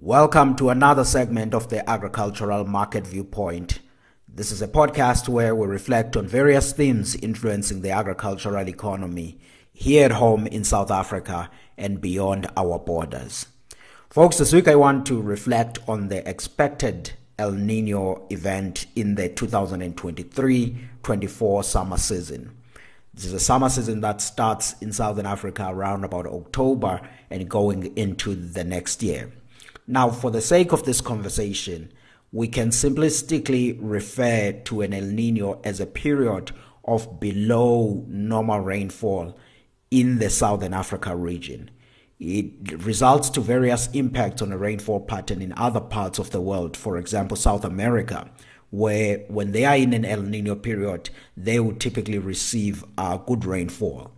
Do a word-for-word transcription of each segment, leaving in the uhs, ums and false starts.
Welcome to another segment of the Agricultural Market Viewpoint. This is a podcast where we reflect on various themes influencing the agricultural economy here at home in South Africa and beyond our borders. Folks, this week I want to reflect on the expected El Nino event in the two thousand twenty-three twenty-four summer season. This is a summer season that starts in Southern Africa around about October and going into the next year. Now, for the sake of this conversation, we can simplistically refer to an El Nino as a period of below normal rainfall in the Southern Africa region. It results to various impacts on the rainfall pattern in other parts of the world, for example, South America, where when they are in an El Nino period, they will typically receive uh, good rainfall.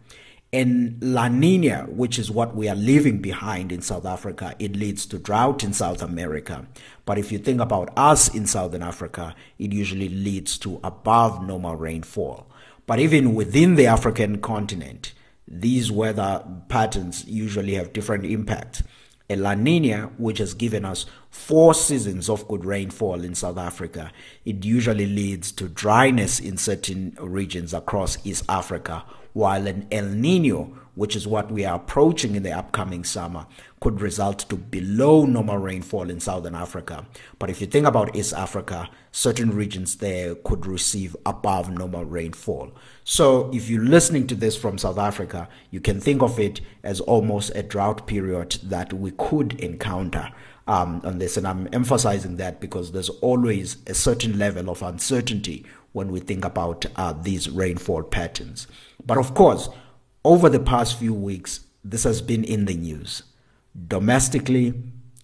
In La Nina, which is what we are leaving behind in South Africa, it leads to drought in South America. But if you think about us in Southern Africa, it usually leads to above normal rainfall. But even within the African continent, these weather patterns usually have different impacts. A La Nina, which has given us four seasons of good rainfall in South Africa, it usually leads to dryness in certain regions across East Africa, while an El Nino, which is what we are approaching in the upcoming summer, could result to below normal rainfall in Southern Africa. But if you think about East Africa, certain regions there could receive above normal rainfall. So if you're listening to this from South Africa, you can think of it as almost a drought period that we could encounter um, on this. And I'm emphasizing that because there's always a certain level of uncertainty when we think about uh, these rainfall patterns. But of course, over the past few weeks, this has been in the news, domestically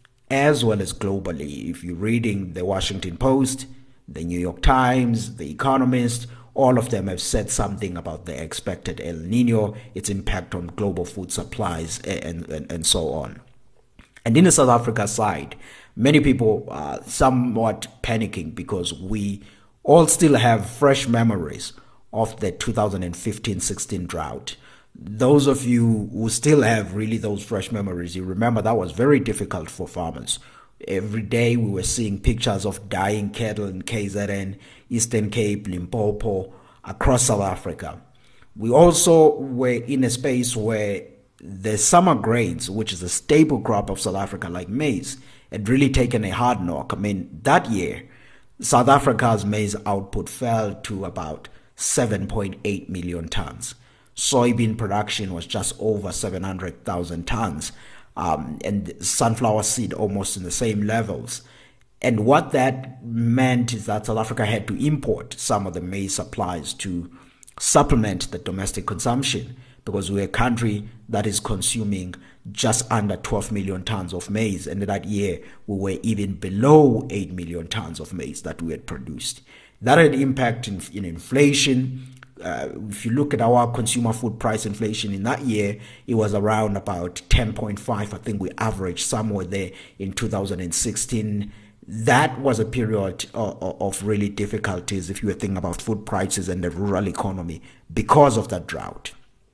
as well as globally. If you're reading the Washington Post, the New York Times, the Economist, all of them have said something about the expected El Nino, its impact on global food supplies, and, and, and so on. And in the South Africa side, many people are somewhat panicking because we all still have fresh memories of the two thousand fifteen sixteen drought. Those of you who still have really those fresh memories, you remember that was very difficult for farmers. Every day we were seeing pictures of dying cattle in K Z N, Eastern Cape, Limpopo, across South Africa. We also were in a space where the summer grains, which is a staple crop of South Africa like maize, had really taken a hard knock. I mean, that year, South Africa's maize output fell to about seven point eight million tons. Soybean production was just over seven hundred thousand tons, um, and sunflower seed almost in the same levels. And what that meant is that South Africa had to import some of the maize supplies to supplement the domestic consumption, because we're a country that is consuming just under twelve million tons of maize. And that year, we were even below eight million tons of maize that we had produced. That had impact in, in inflation. Uh, if you look at our consumer food price inflation in that year, it was around about ten point five. I think we averaged somewhere there in two thousand sixteen. That was a period of, of really difficulties if you were thinking about food prices and the rural economy because of that drought.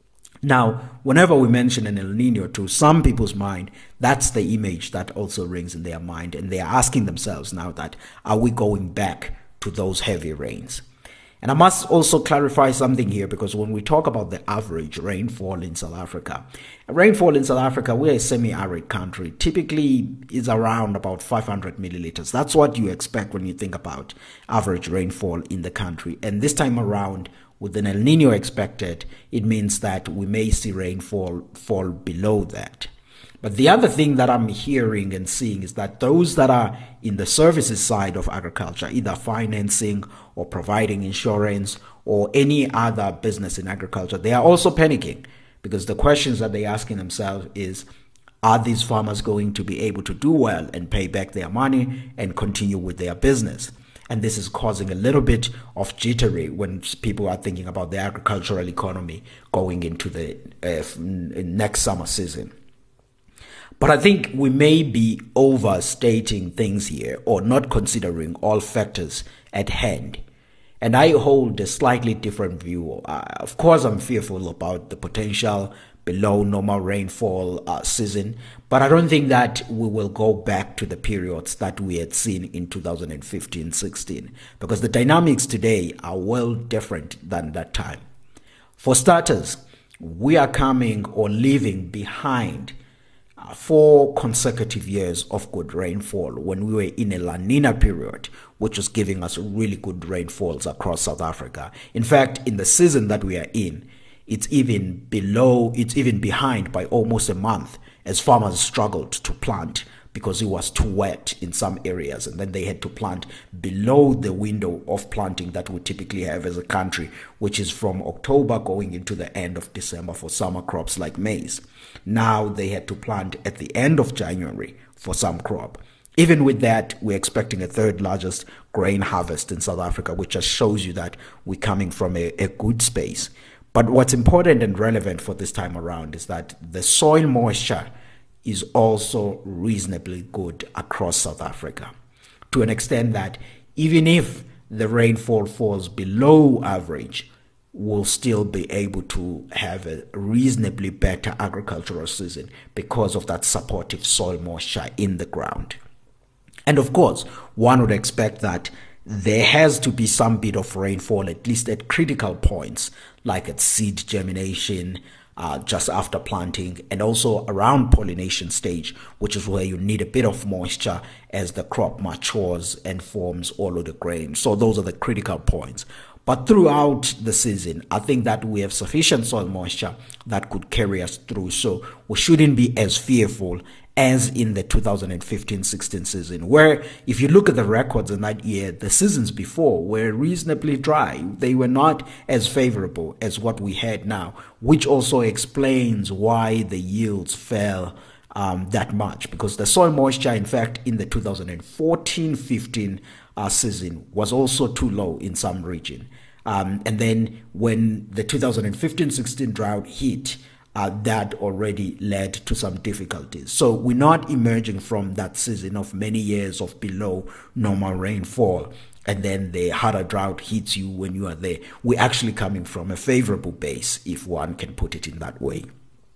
Now, whenever we mention an El Nino, to some people's mind, that's the image that also rings in their mind. And they are asking themselves now that, are we going back to those heavy rains? And I must also clarify something here, because when we talk about the average rainfall in South Africa, rainfall in South Africa, we're a semi-arid country, typically is around about five hundred milliliters. That's what you expect when you think about average rainfall in the country. And this time around, with an El Nino expected, it means that we may see rainfall fall below that. But the other thing that I'm hearing and seeing is that those that are in the services side of agriculture, either financing or providing insurance or any other business in agriculture, they are also panicking, because the questions that they're asking themselves is, are these farmers going to be able to do well and pay back their money and continue with their business? And this is causing a little bit of jittery when people are thinking about the agricultural economy going into the uh, next summer season. But I think we may be overstating things here, or not considering all factors at hand. And I hold a slightly different view. Uh, of course, I'm fearful about the potential below normal rainfall uh, season. But I don't think that we will go back to the periods that we had seen in two thousand fifteen sixteen, because the dynamics today are well different than that time. For starters, we are coming or leaving behind uh, four consecutive years of good rainfall when we were in a La Nina period, which was giving us really good rainfalls across South Africa. In fact, in the season that we are in, it's even below, it's even behind by almost a month, as farmers struggled to plant because it was too wet in some areas, and then they had to plant below the window of planting that we typically have as a country, which is from October going into the end of December for summer crops like maize. Now they had to plant at the end of January for some crop. Even with that, we're expecting a third largest grain harvest in South Africa, which just shows you that we're coming from a, a good space. But what's important and relevant for this time around is that the soil moisture is also reasonably good across South Africa, to an extent that even if the rainfall falls below average, we'll still be able to have a reasonably better agricultural season because of that supportive soil moisture in the ground. And of course, one would expect that there has to be some bit of rainfall, at least at critical points, like at seed germination, uh, just after planting, and also around pollination stage, which is where you need a bit of moisture as the crop matures and forms all of the grain. So those are the critical points. But throughout the season, I think that we have sufficient soil moisture that could carry us through. So we shouldn't be as fearful as in the two thousand fifteen sixteen season, where if you look at the records in that year, the seasons before were reasonably dry. They were not as favorable as what we had now, which also explains why the yields fell um, that much, because the soil moisture, in fact, in the two thousand fourteen fifteen uh, season was also too low in some region. Um, and then when the two thousand fifteen sixteen drought hit, Uh, that already led to some difficulties. So we're not emerging from that season of many years of below normal rainfall, and then the harder drought hits you when you are there. We're actually coming from a favorable base, if one can put it in that way.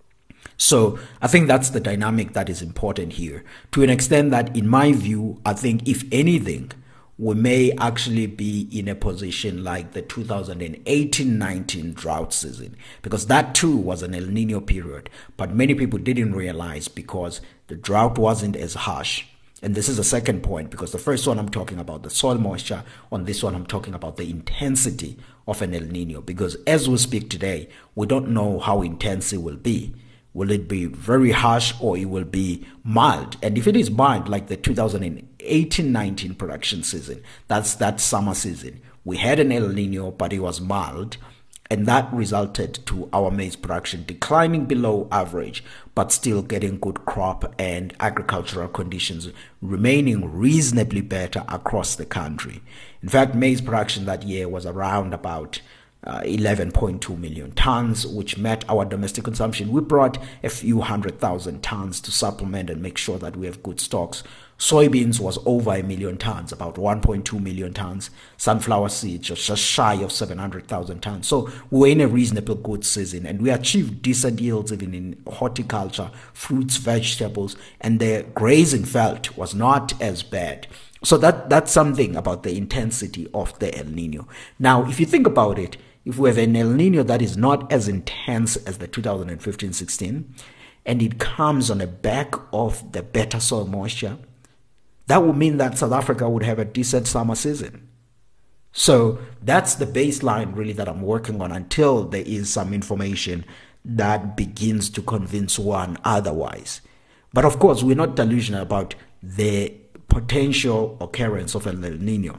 So I think that's the dynamic that is important here, to an extent that, in my view, I think if anything, we may actually be in a position like the two thousand eighteen nineteen drought season, because that too was an El Nino period, but many people didn't realize because the drought wasn't as harsh. And this is the second point, because the first one I'm talking about the soil moisture, on this one I'm talking about the intensity of an El Nino, because as we speak today, we don't know how intense it will be. Will it be very harsh or it will be mild? And if it is mild, like the two thousand eighteen nineteen production season, that's that summer season, we had an El Nino, but it was mild, and that resulted to our maize production declining below average, but still getting good crop and agricultural conditions remaining reasonably better across the country. In fact, maize production that year was around about Uh, eleven point two million tons, which met our domestic consumption. We brought a few hundred thousand tons to supplement and make sure that we have good stocks. Soybeans was over a million tons, about one point two million tons. Sunflower seeds was just shy of seven hundred thousand tons. So we were in a reasonable good season, and we achieved decent yields even in horticulture, fruits, vegetables, and the grazing felt was not as bad. So that that's something about the intensity of the El Nino. Now, if you think about it, if we have an El Nino that is not as intense as the two thousand fifteen sixteen, and it comes on the back of the better soil moisture, that would mean that South Africa would have a decent summer season. So that's the baseline really that I'm working on until there is some information that begins to convince one otherwise. But of course, we're not delusional about the potential occurrence of an El Nino.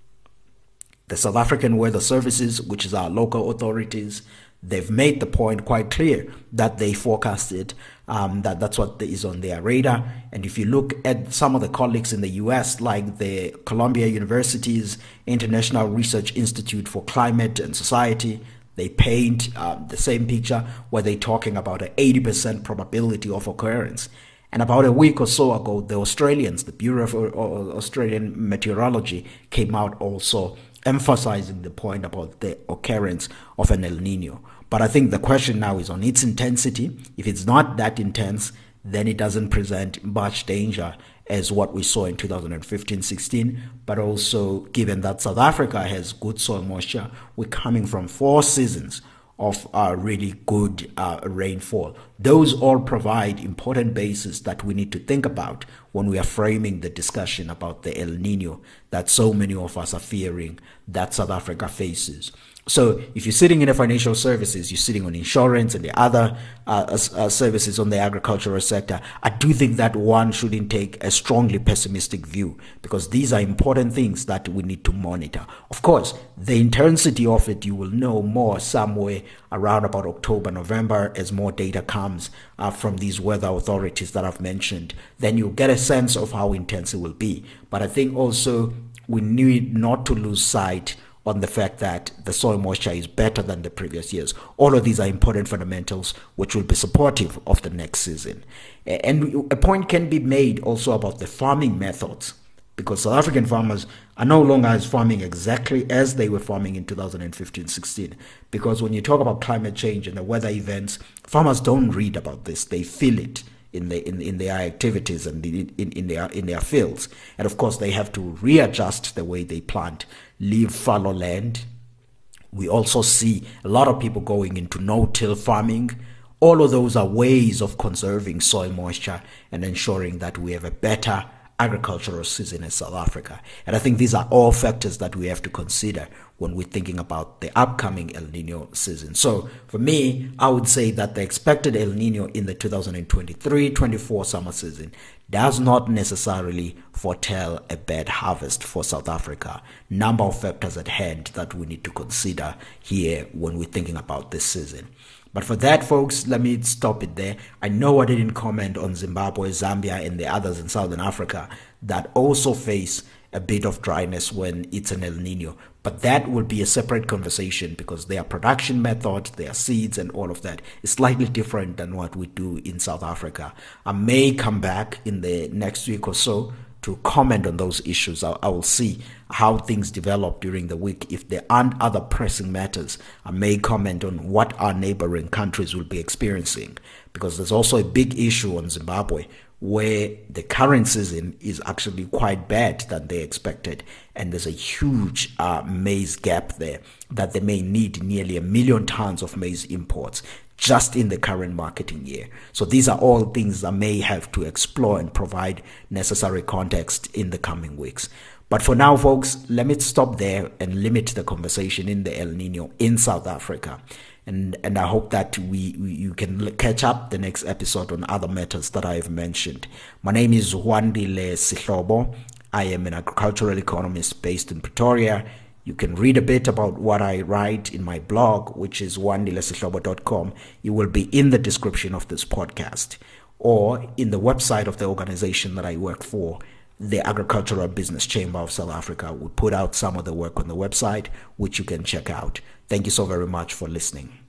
The South African Weather Services, which is our local authorities, they've made the point quite clear that they forecasted um, that that's what is on their radar. And if you look at some of the colleagues in the U S, like the Columbia University's International Research Institute for Climate and Society, they paint uh, the same picture where they're talking about an eighty percent probability of occurrence. And about a week or so ago, the Australians, the Bureau of Australian Meteorology, came out also emphasizing the point about the occurrence of an El Nino. But I think the question now is on its intensity. If it's not that intense, then it doesn't present much danger as what we saw in two thousand fifteen sixteen, but also given that South Africa has good soil moisture, we're coming from four seasons of uh, really good uh, rainfall. Those all provide important bases that we need to think about when we are framing the discussion about the El Nino that so many of us are fearing that South Africa faces. So if you're sitting in the financial services, you're sitting on insurance and the other uh, uh, services on the agricultural sector, I do think that one shouldn't take a strongly pessimistic view, because these are important things that we need to monitor. Of course, the intensity of it, you will know more somewhere around about October, November, as more data comes uh, from these weather authorities that I've mentioned. Then you'll get a sense of how intense it will be. But I think also we need not to lose sight on the fact that the soil moisture is better than the previous years. All of these are important fundamentals which will be supportive of the next season. And a point can be made also about the farming methods, because South African farmers are no longer as farming exactly as they were farming in two thousand fifteen sixteen. Because when you talk about climate change and the weather events, farmers don't read about this, they feel it in the in, in their activities and in, in, in their in their fields. And of course they have to readjust the way they plant, leave fallow land. We also see a lot of people going into no-till farming. All of those are ways of conserving soil moisture and ensuring that we have a better agricultural season in South Africa. And I think these are all factors that we have to consider when we're thinking about the upcoming El Nino season. So for me, I would say that the expected El Nino in the two thousand twenty-three twenty-four summer season does not necessarily foretell a bad harvest for South Africa. Number of factors at hand that we need to consider here when we're thinking about this season. But for that, folks, let me stop it there. I know I didn't comment on Zimbabwe, Zambia, and the others in Southern Africa that also face a bit of dryness when it's an El Nino. But that will be a separate conversation, because their production method, their seeds, and all of that is slightly different than what we do in South Africa. I may come back in the next week or so to comment on those issues. I, I will see how things develop during the week. If there aren't other pressing matters, I may comment on what our neighboring countries will be experiencing, because there's also a big issue on Zimbabwe where the current season is actually quite bad than they expected, and there's a huge uh, maize gap there that they may need nearly a million tons of maize imports just in the current marketing year. So these are all things that may have to explore and provide necessary context in the coming weeks. But for now, folks, let me stop there and limit the conversation in the El Nino in South Africa. And, and I hope that we, we you can catch up the next episode on other matters that I have mentioned. My name is Wandile Sihlobo. I am an agricultural economist based in Pretoria. You can read a bit about what I write in my blog, which is wandile sihlobo dot com. It will be in the description of this podcast, or in the website of the organization that I work for, the Agricultural Business Chamber of South Africa. We put out some of the work on the website, which you can check out. Thank you so very much for listening.